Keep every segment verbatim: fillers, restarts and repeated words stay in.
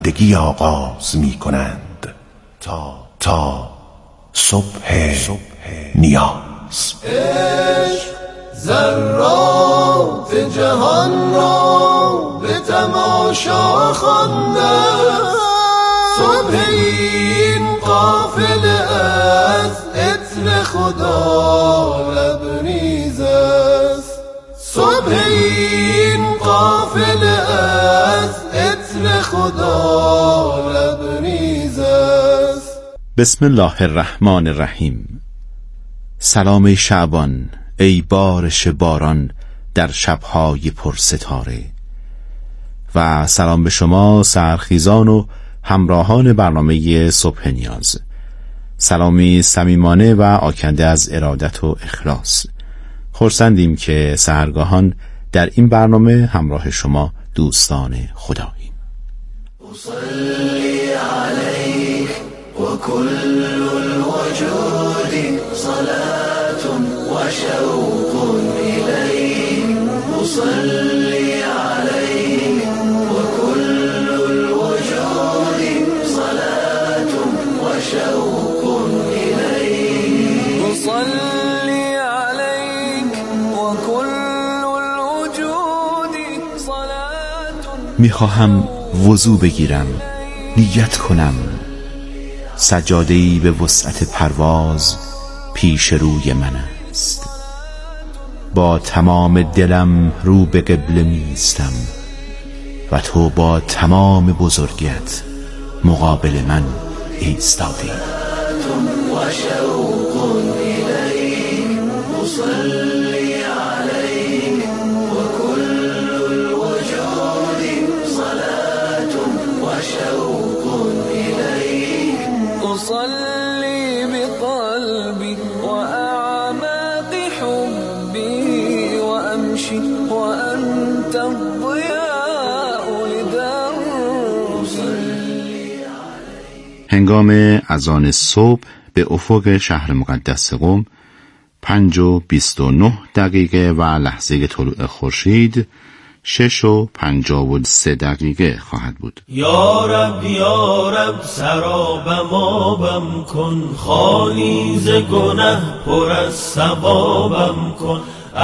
زندگی آغاز می کنند تا تا صبح نیاز. عشق ذرات جهان را به تماشا خوانده، صبح این قافله از عطر خدا لبریز است، صبح این قافله از عطر خدا لبریز است. بسم الله الرحمن الرحیم. سلام شعبان ای بارش باران در شبهای پرستاره، و سلام به شما سحرخیزان و همراهان برنامه صبح نیاز. سلامی صمیمانه و آکنده از ارادت و اخلاص. خرسندیم که سحرگاهان در این برنامه همراه شما دوستان خداییم. اصلی علیک و کل الوجود صلاة و شوق الیک، اصلی علیک و کل الوجود صلاة و شوق الیک، اصلی علیک و کل الوجود صلاة. میخواهم وضو بگیرم، نیت کنم، سجاده‌ای به وسعت پرواز پیش روی من است. با تمام دلم رو به قبله میستم و تو با تمام بزرگیت مقابل من ایستادی. و شوق الیک، اصلی علیک و کل الوجود صلاة و شوق الیک، اصلی بقلبی و اعماق حبی و امشی و انت الضیاء لدربی. هنگام اذان صبح به افق شهر مقدس قم پنج و بیست و نه دقیقه و لحظه طلوع خورشید شش و پنجاه و سه دقیقه خواهد بود. یا رب یا رب سرابم آبم کن، خالی ز گنه پر از ثوابم کن،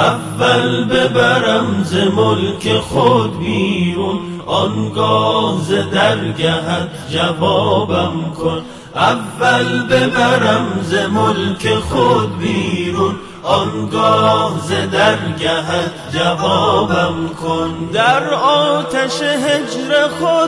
اول ببرم ز ملک خود بیرون، آنگاه ز درگهت جوابم کن، اول ببرم ز ملک خود بیرون، آنگاه ز درگهت جوابم کن. در آتش هجر خود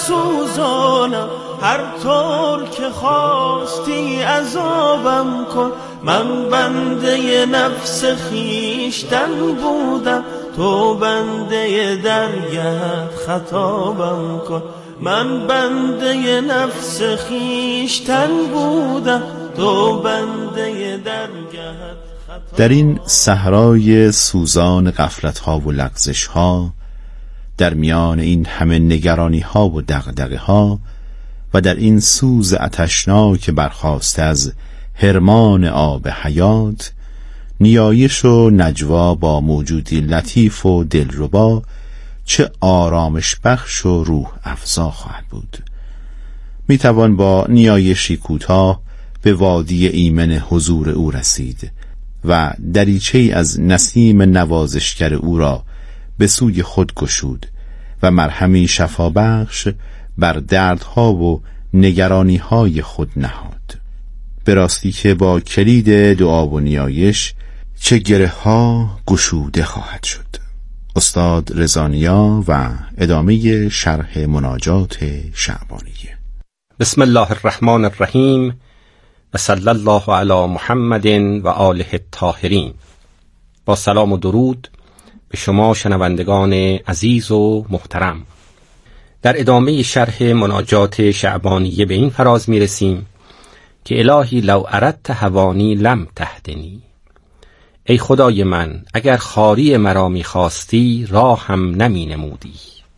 مسوزانم، هر طور که خواستی عذابم کن، من بنده نفس خیشتن بودم، تو بنده درگهت خطابم کن، من بنده نفس خیشتن بودم، تو بنده درگهت. در این صحرای سوزان غفلت‌ها و لغزش‌ها، در میان این همه نگرانی‌ها و دغدغه‌ها و در این سوز آتشناک برخاسته از حرمان آب حیات، نیایش و نجوا با موجودی لطیف و دلربا چه آرامش بخش و روح افزا خواهد بود. میتوان با نیایشی کوتاه به وادی ایمن حضور او رسید و دریچه‌ای از نسیم نوازشگر او را به سوی خود گشود و مرهمی شفابخش بر دردها و نگرانی‌های خود نهاد. به راستی که با کلید دعا و نیایش چه گره‌ها گشوده خواهد شد. استاد رضانیا و ادامه شرح مناجات شعبانیه. بسم الله الرحمن الرحیم و صلی الله علی محمد و آله الطاهرین. با سلام و درود به شما شنوندگان عزیز و محترم، در ادامه شرح مناجات شعبانیه به این فراز می رسیم که الهی لو اردت هوانی لم تهدنی، ای خدای من اگر خواری مرا می خواستی راه هم نمی نمودی.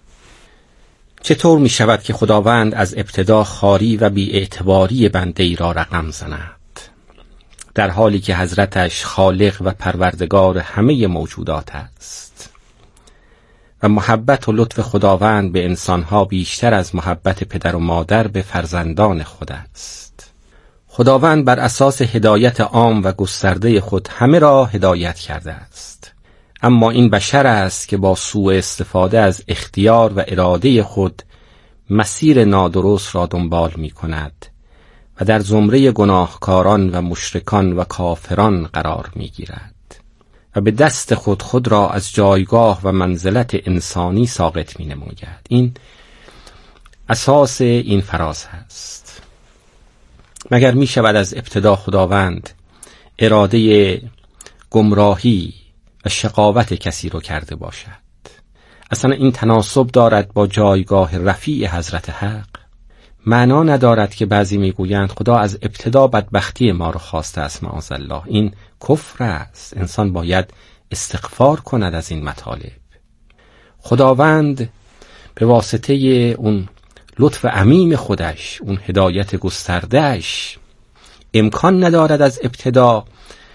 چطور می شود که خداوند از ابتدا خواری و بی اعتباری بنده ای را رقم زند، در حالی که حضرتش خالق و پروردگار همه موجودات است و محبت و لطف خداوند به انسانها بیشتر از محبت پدر و مادر به فرزندان خود است. خداوند بر اساس هدایت عام و گسترده خود همه را هدایت کرده است، اما این بشر است که با سوء استفاده از اختیار و اراده خود مسیر نادرست را دنبال می کند و در زمره گناهکاران و مشرکان و کافران قرار می گیرد و به دست خود خود را از جایگاه و منزلت انسانی ساقط می نماید. این اساس این فراز هست. مگر می شود از ابتدا خداوند اراده گمراهی و شقاوت کسی رو کرده باشد؟ اصلا این تناسب دارد با جایگاه رفیع حضرت حق؟ معنا ندارد که بعضی میگویند خدا از ابتدا بدبختی ما رو خواسته است. معاذالله، این کفر است. انسان باید استغفار کند از این مطالب. خداوند به واسطه اون لطف عمیم خودش، اون هدایت گستردهش، امکان ندارد از ابتدا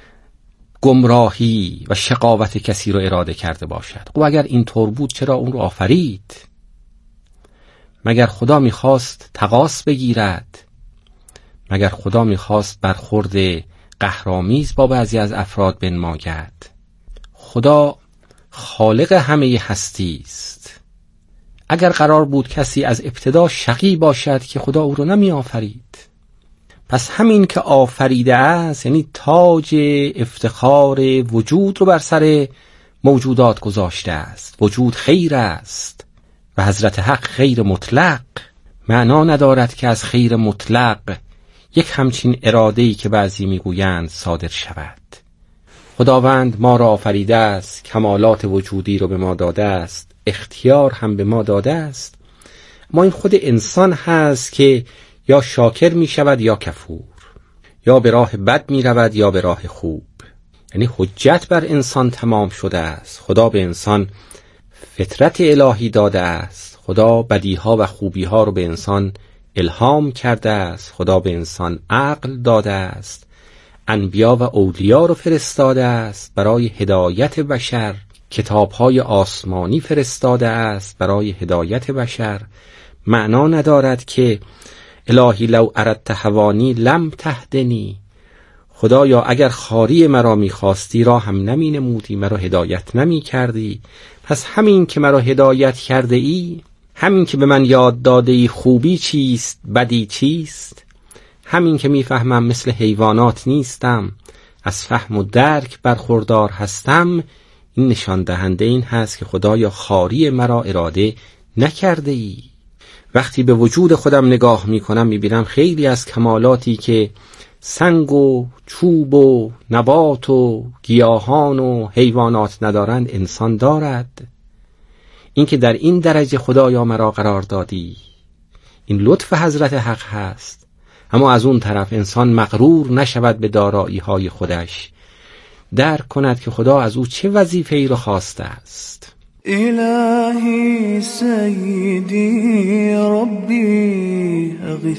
گمراهی و شقاوت کسی رو اراده کرده باشد. و اگر این طور بود چرا اون رو آفرید؟ مگر خدا میخواست تقاص بگیرد؟ مگر خدا میخواست برخورد قهرآمیز با بعضی از افراد بنماید؟ خدا خالق همه هستی است. اگر قرار بود کسی از ابتدا شقی باشد که خدا او رو نمی آفرید. پس همین که آفریده است یعنی تاج افتخار وجود رو بر سر موجودات گذاشته است. وجود خیر است و حضرت حق خیر مطلق. معنا ندارد که از خیر مطلق یک همچین اراده‌ای که بعضی میگویند صادر شود. خداوند ما را آفریده است، کمالات وجودی رو به ما داده است، اختیار هم به ما داده است. ما این خود انسان هست که یا شاکر می شود یا کفور، یا به راه بد می رود یا به راه خوب. یعنی حجت بر انسان تمام شده است. خدا به انسان فطرت الهی داده است. خدا بدیها و خوبیها رو به انسان الهام کرده است. خدا به انسان عقل داده است. انبیا و اولیا رو فرستاده است برای هدایت بشر. کتاب‌های آسمانی فرستاده است برای هدایت بشر. معنا ندارد که الهی لو اردت هوانی لم تهدنی، خدایا اگر خاری مرا می‌خواستی را هم نمی نمودی، مرا هدایت نمی کردی. پس همین که مرا هدایت کرده ای، همین که به من یاد داده ای خوبی چیست بدی چیست، همین که میفهمم مثل حیوانات نیستم، از فهم و درک برخوردار هستم، این نشان دهنده این هست که خدایا خاری مرا اراده نکرده ای. وقتی به وجود خودم نگاه میکنم میبینم خیلی از کمالاتی که سنگ و چوب و نبات و گیاهان و حیوانات ندارند انسان دارد. این که در این درجه خدایا مرا قرار دادی، این لطف حضرت حق هست. اما از اون طرف انسان مغرور نشود به دارایی های خودش، درک کند که خدا از او چه وظیفه‌ای را خواسته است. إلهي سيدي ربي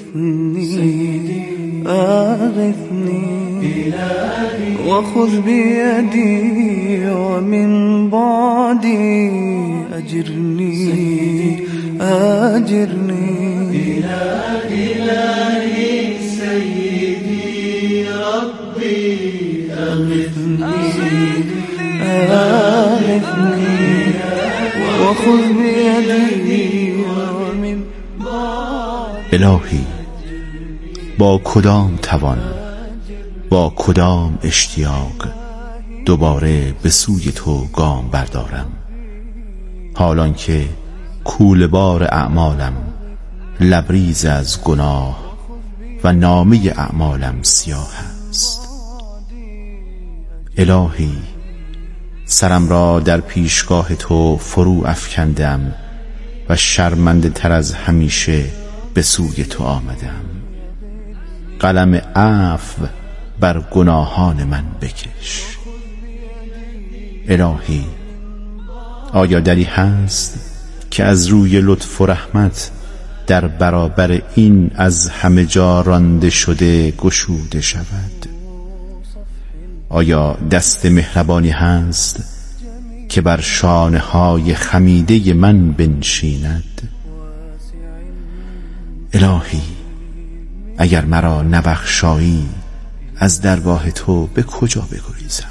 أغثني أغثني وخذ بيدي ومن بعدي أجرني أجرني إلهي سيدي ربي أغثني أغثني الهی با کدام توان، با کدام اشتیاق دوباره به سوی تو گام بردارم، حالان که کوله بار اعمالم لبریز از گناه و نامه اعمالم سیاه است. الهی سرم را در پیشگاه تو فرو افکندم و شرمنده تر از همیشه به سوی تو آمدم. قلم عفو بر گناهان من بکش. الهی آیا دری هست که از روی لطف و رحمت در برابر این از همه جا رانده شده گشوده شود؟ آیا دست مهربانی هست که بر شانه های خمیده من بنشیند. الهی اگر مرا نبخشایی از درگاه تو به کجا بگریزم؟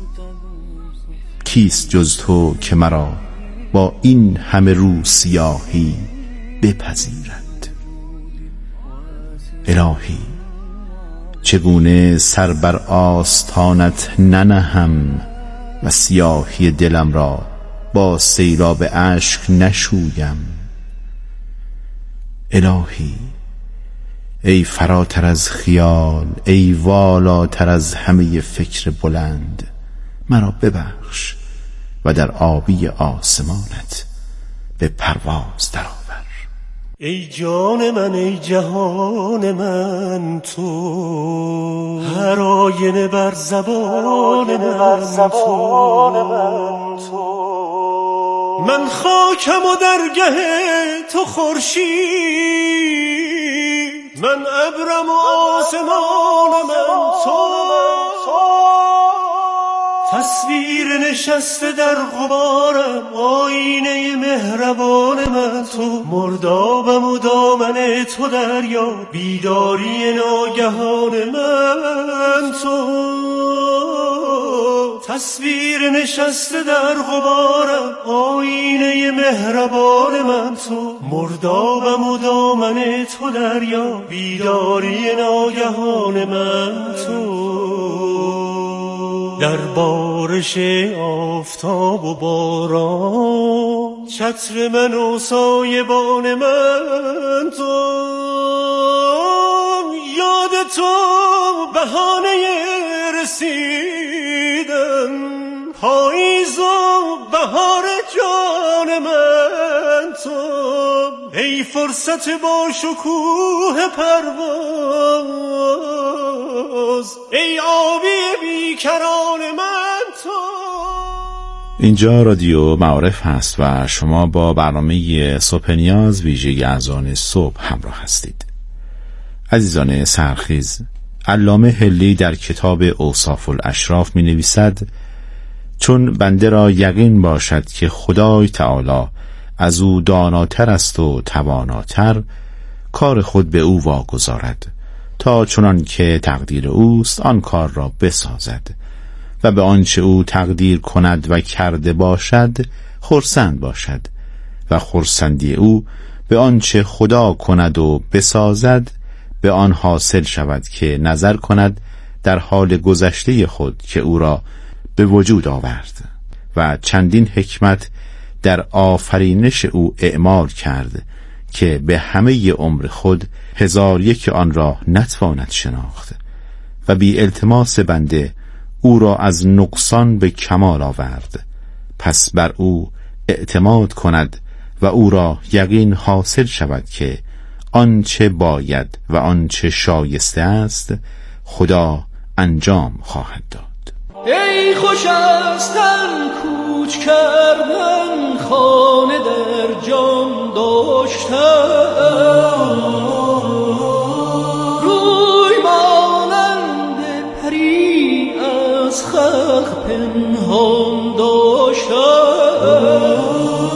کیست جز تو که مرا با این همه رو سیاهی بپذیرد؟ الهی چگونه سر بر آستانت ننهم و سیاهی دلم را با سیلاب اشک نشویم؟ الهی ای فراتر از خیال، ای والاتر از همه فکر بلند، مرا ببخش و در آبی آسمانت به پرواز درآور. ای جان من، ای جهان من، تو هر آینه بر زبان من تو. من خاکم و درگه تو خورشید، من ابرم و آسمان من تو. تصویر نشسته در غبارم، آینه مهربان من تو. مردابم و دامن تو دریا، بیداری ناگهان من تو. تصویر نشسته در غبارم، آینه مهربان من تو. مردابم و دامن تو دریا، بیداری ناگهان من تو. در بارش آفتاب و باران، چتر من و سایبان من تو. یاد تو بهانه رسیدن، پاییز و بهار جان من تو. ای فرصت با شکوه پرواز، ای آبی بیکران من تو. اینجا رادیو معارف هست و شما با برنامه صبح نیاز ویژه اذان صبح همراه هستید. عزیزان سرخیز، علامه حلی در کتاب اوصاف الاشراف می نویسد: چون بنده را یقین باشد که خدای تعالی از او داناتر است و تواناتر، کار خود به او واگذارد تا چنان که تقدیر اوست آن کار را بسازد و به آنچه او تقدیر کند و کرده باشد خرسند باشد و خرسندی او به آنچه خدا کند و بسازد به آن حاصل شود که نظر کند در حال گذشته خود که او را به وجود آورد و چندین حکمت در آفرینش او اعمال کرد که به همه عمر خود هزار یک آن را نتواند شناخت و بی التماس بنده او را از نقصان به کمال آورد. پس بر او اعتماد کند و او را یقین حاصل شود که آنچه باید و آنچه شایسته است خدا انجام خواهد داد. ای خوش از تن کوچ کردن، خانه در جان داشتن، روی مانند پری از خلق پنهان داشتن،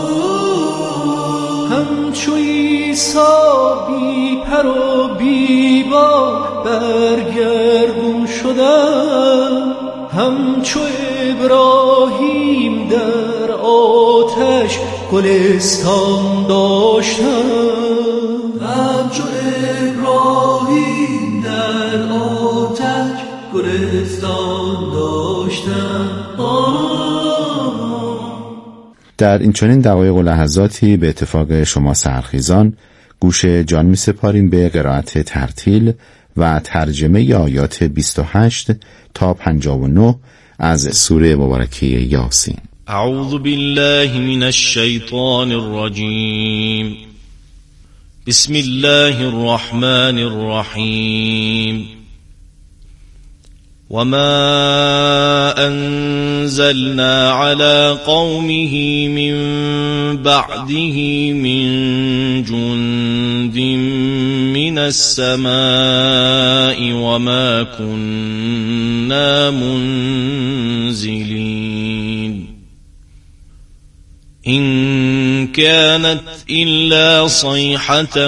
همچو عیسی بی پر و بی بال برگردون شدن، همچو ابراهیم در آتش گلستان داشتن، همچو ابراهیم در آتش گلستان داشتن. در این چنین دقایق و لحظاتی به اتفاق شما سرخیزان گوش جان می سپاریم به قرائت ترتیل و ترجمه آیات بیست و هشت تا پنجاه و نه از سوره مبارکه یاسین. اعوذ بالله من الشیطان الرجیم. بسم الله الرحمن الرحیم. وما أنزلنا على قومه من بعده من جند من السماء وما كنا منزلين. إن كانت إلا صيحة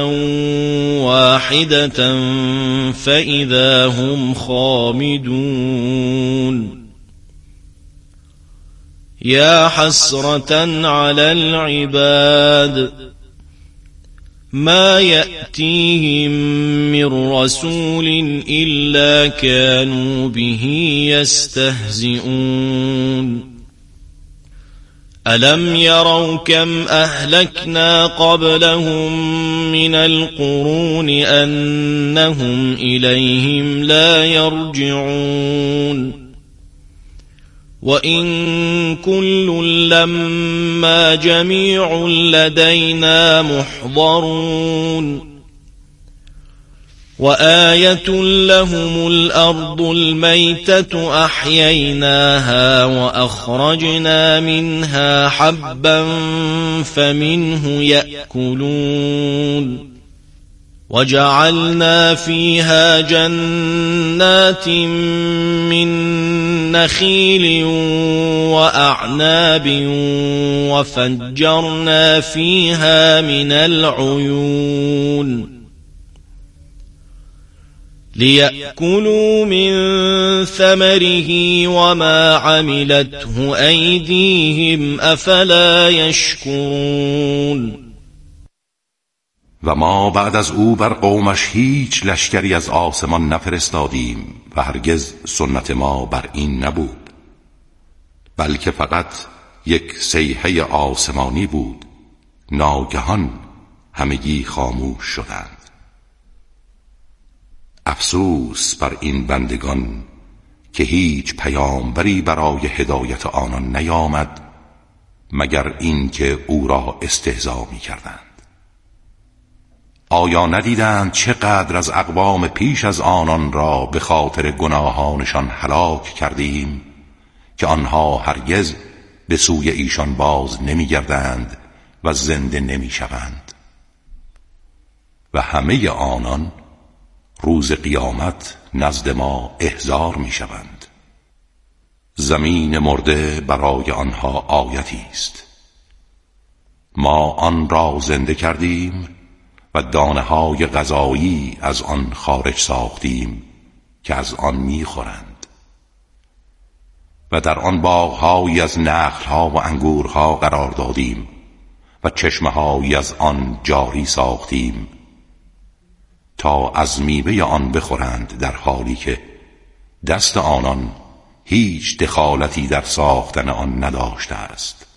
واحدة فإذا هم خامدون يا حسرة على العباد ما يأتيهم من رسول إلا كانوا به يستهزئون ألم يروا كم أهلكنا قبلهم من القرون أنهم إليهم لا يرجعون وإن كل لما جميع لدينا محضرون وآية لهم الأرض الميتة أحييناها وأخرجنا منها حبا فمنه يأكلون وجعلنا فيها جنات من نخيل وأعناب وفجرنا فيها من العيون ليأكلوا من ثمره وما عملته أيديهم أفلا يشكرون و ما بعد از او بر قومش هیچ لشکری از آسمان نفرستادیم و هرگز سنت ما بر این نبود، بلکه فقط یک صیحه آسمانی بود، ناگهان همگی خاموش شدند. افسوس بر این بندگان که هیچ پیامبری برای هدایت آنان نیامد مگر این که او را استهزا می کردند. آیا ندیدند چقدر از اقوام پیش از آنان را به خاطر گناهانشان هلاک کردیم که آنها هرگز به سوی ایشان باز نمی گردند و زنده نمی شوند و همه آنان روز قیامت نزد ما احضار می شوند. زمین مرده برای آنها آیتی است. ما آن را زنده کردیم و دانه های غذایی از آن خارج ساختیم که از آن می خورند و در آن باغ‌هایی از نخل‌ها و انگورها قرار دادیم و چشمه‌هایی از آن جاری ساختیم تا از میوه آن بخورند، در حالی که دست آنان هیچ دخالتی در ساختن آن نداشته است.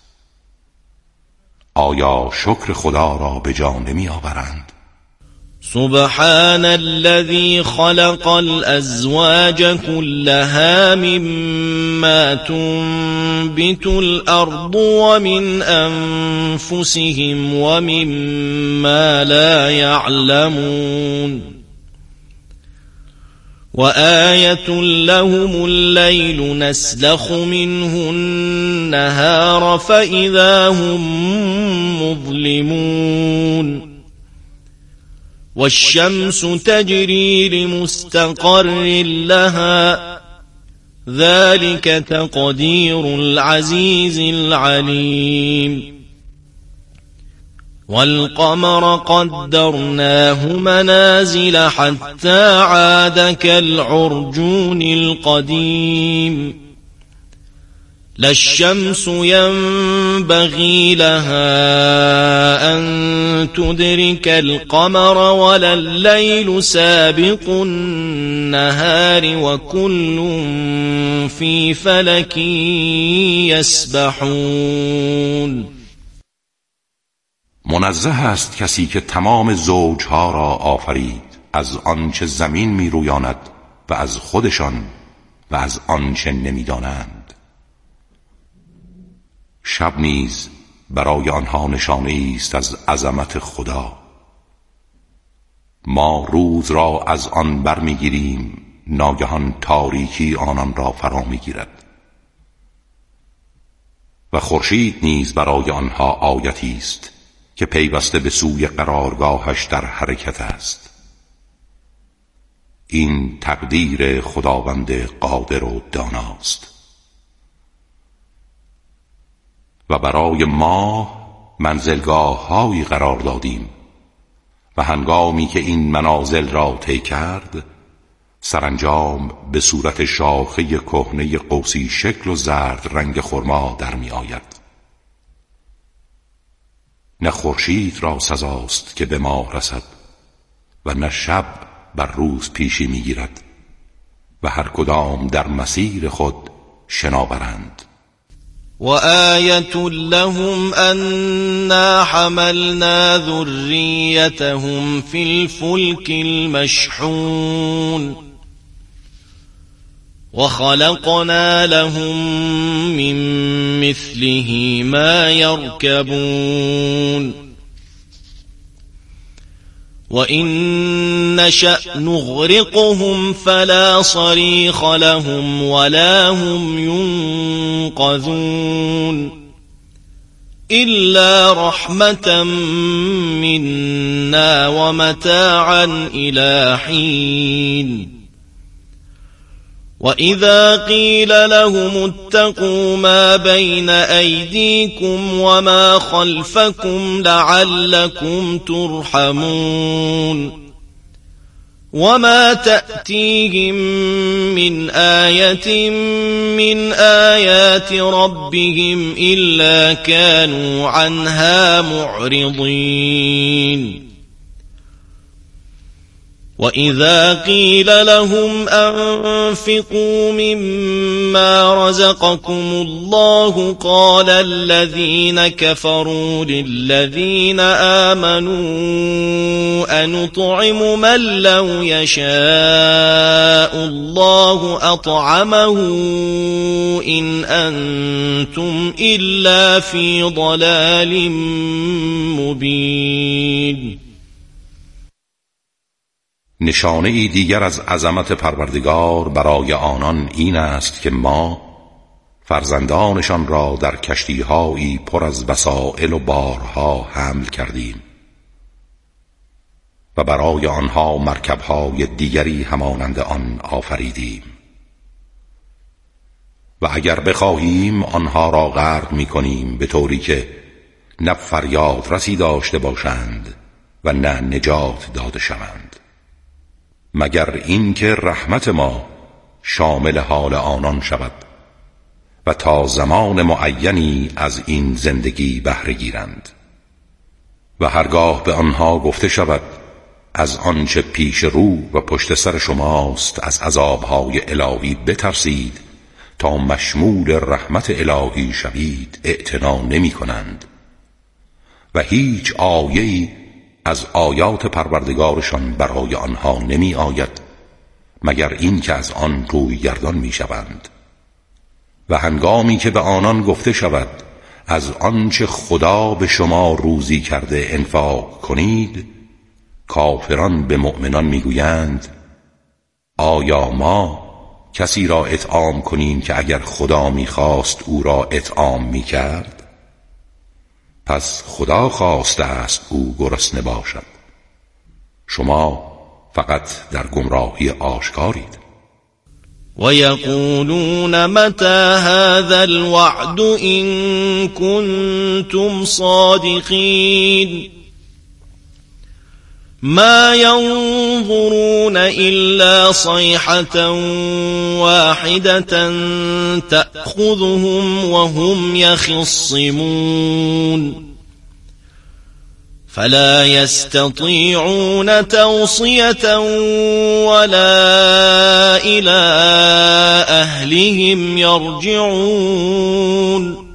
آیا شکر خدا را به جا نمی آورند؟ سبحان الذي خلق الأزواج كلها مما تنبت الأرض ومن أنفسهم ومما لا يعلمون وآية لهم الليل نسلخ منه النهار فإذا هم مظلمون والشمس تجري لمستقر لها ذلك تقدير العزيز العليم والقمر قدرناه منازل حتى عاد كالعرجون القديم لا الشمس ينبغي لها أن تدرك القمر ولا الليل سابق النهار وكل في فلك يسبحون. منزه است کسی که تمام زوجها را آفرید، از آنچه زمین می رویاند و از خودشان و از آنچه نمی دانند. شب نیز برای آنها نشانه است از عظمت خدا. ما روز را از آن برمیگیریم، ناگهان تاریکی آنان را فرا میگیرد و خورشید نیز برای آنها آیتی است که پیوسته به سوی قرارگاهش در حرکت است. این تقدیر خداوند قادر و داناست. و برای ماه منزلگاه هایی قرار دادیم و هنگامی که این منازل را طی کرد سرانجام به صورت شاخه کهنه قوسی شکل و زرد رنگ خرما در می آید. نه خورشید را سزاست که به ما رسد و نه شب بر روز پیشی می گیرد و هر کدام در مسیر خود شناورند. وآية لهم أنا حملنا ذريتهم في الفلك المشحون وخلقنا لهم من مثله ما يركبون وإن نشأ نغرقهم فلا صريخ لهم ولا هم ينقذون إلا رحمة منا ومتاعا إلى حين وإذا قيل لهم اتقوا ما بين أيديكم وما خلفكم لعلكم ترحمون وما تأتيهم من آية من آيات ربهم إلا كانوا عنها معرضين وإذا قيل لهم أنفقوا مما رزقكم الله قال الذين كفروا للذين آمنوا أنطعم من لو يشاء الله أطعمه إن أنتم إلا في ضلال مبين. نشانه ای دیگر از عظمت پروردگار برای آنان این است که ما فرزندانشان را در کشتی‌هایی پر از وسائل و بارها حمل کردیم و برای آنها مرکب‌های دیگری همانند آن آفریدیم و اگر بخواهیم آنها را غرق می‌کنیم به طوری که نه فریاد رسی داشته باشند و نه نجات داده شوند، مگر این که رحمت ما شامل حال آنان شود و تا زمان معینی از این زندگی بهره گیرند و هرگاه به آنها گفته شود از آنچه پیش رو و پشت سر شماست از عذابهای الهی بترسید تا مشمول رحمت الهی شوید اعتنا نمی کنند و هیچ آیه‌ای از آیات پروردگارشان برای آنها نمی آید مگر این که از آن روی گردان می شوند و هنگامی که به آنان گفته شود از آنچه خدا به شما روزی کرده انفاق کنید، کافران به مؤمنان می گویند آیا ما کسی را اطعام کنیم که اگر خدا می خواست او را اطعام می کرد؟ پس خدا خواسته است او گرسنه باشد، شما فقط در گمراهی آشکارید. و یقولون متى هذا الوعد إن كنتم صادقین ما ينظرون إلا صيحة واحدة تأخذهم وهم يخصمون فلا يستطيعون توصية ولا إلى أهلهم يرجعون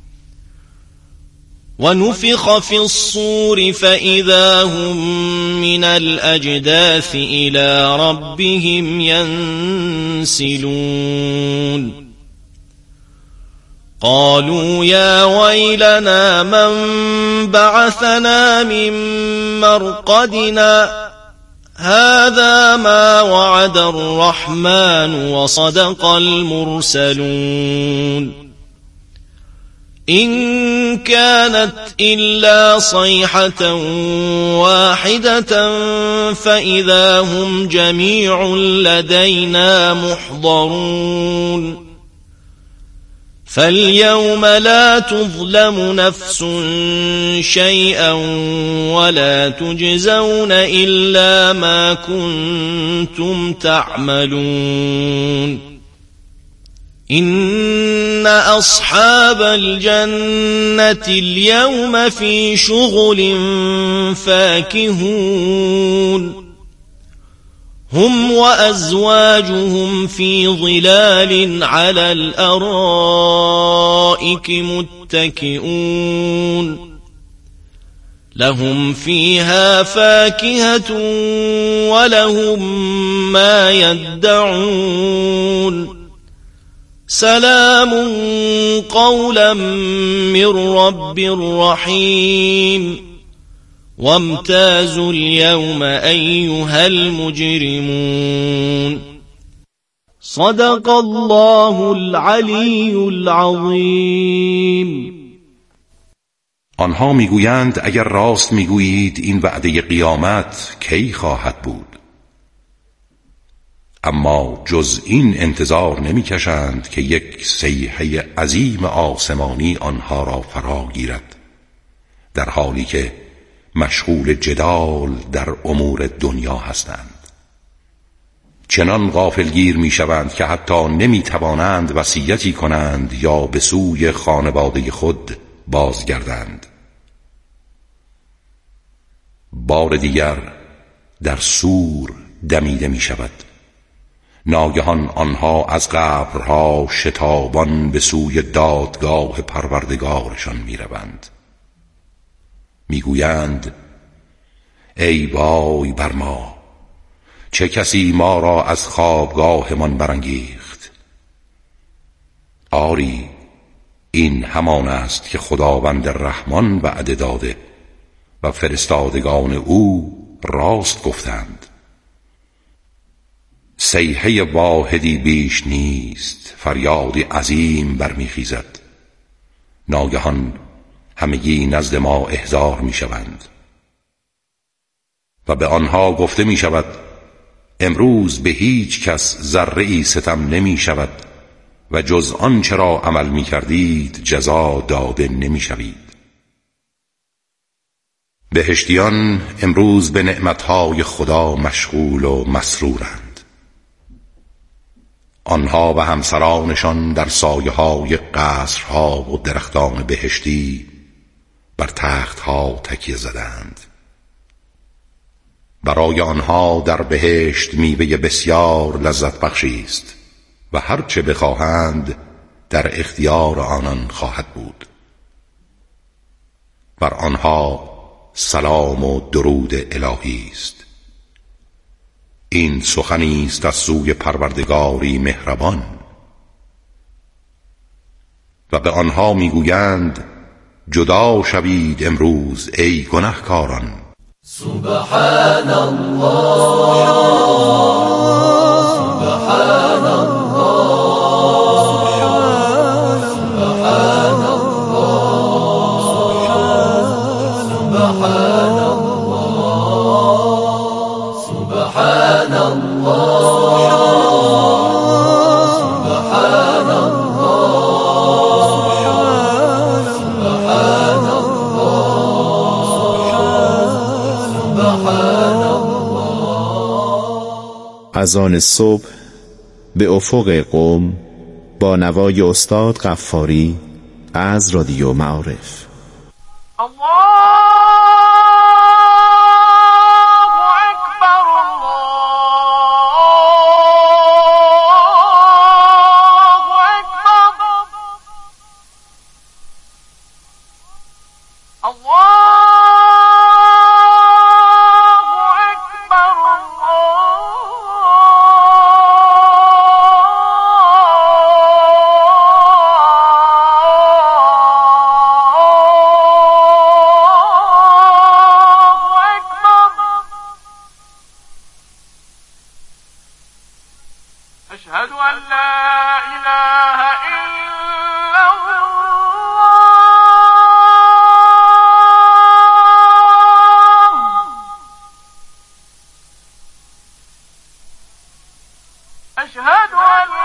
ونفخ في الصور فإذا هم من الأجداث إلى ربهم ينسلون قالوا يا ويلنا من بعثنا من مرقدنا هذا ما وعد الرحمن وصدق المرسلون إن كانت إلا صيحة واحدة فإذا هم جميع لدينا محضرون فاليوم لا تظلم نفس شيئا ولا تجزون إلا ما كنتم تعملون إن أصحاب الجنة اليوم في شغل فاكهون هم وأزواجهم في ظلال على الأرائك متكئون لهم فيها فاكهة ولهم ما يدعون سلام قولا من رب رحيم وامتازوا اليوم أيها المجرمون صدق الله العلی العظیم. آنها میگویند اگر راست میگویید این وعده قیامت کی خواهد بود؟ اما جز این انتظار نمیکشند که یک صیحه عظیم آسمانی آنها را فرا گیرد، در حالی که مشغول جدال در امور دنیا هستند. چنان غافلگیر میشوند که حتی نمیتوانند وصیتی کنند یا به سوی خانواده خود بازگردند. بار دیگر در صور دمیده می شود. ناگهان آنها از قبرها شتابان به سوی دادگاه پروردگارشان می روند. می گویند ای وای بر ما، چه کسی ما را از خوابگاهمان برانگیخت؟ آری این همان است که خداوند رحمان وعده داده و فرستادگان او راست گفتند. صیحه واحدی بیش نیست، فریادی عظیم برمیخیزد. ناگهان همگی نزد ما احضار میشوند و به آنها گفته می شود امروز به هیچ کس ذره‌ای ستم نمی شود و جز آنچه را عمل می کردید جزا داده نمی شوید. بهشتیان امروز به نعمتهای خدا مشغول و مسرورند. آنها و همسرانشان در سایه‌های قصرها و درختان بهشتی بر تختها تکیه زدند. برای آنها در بهشت میوه بسیار لذت بخشی است و هر چه بخواهند در اختیار آنان خواهد بود. بر آنها سلام و درود الهی است. این سخنی است از سوی پروردگاری مهربان. و به آنها میگویند جدا شوید امروز ای گنهکاران. سبحان الله سبحان الله سبحان الله سبحان الله سبحان الله سبحان از آن صبح به افق قم با نوای استاد غفاری از رادیو معارف. أشهد أن لا إله إلا الله أشهد أن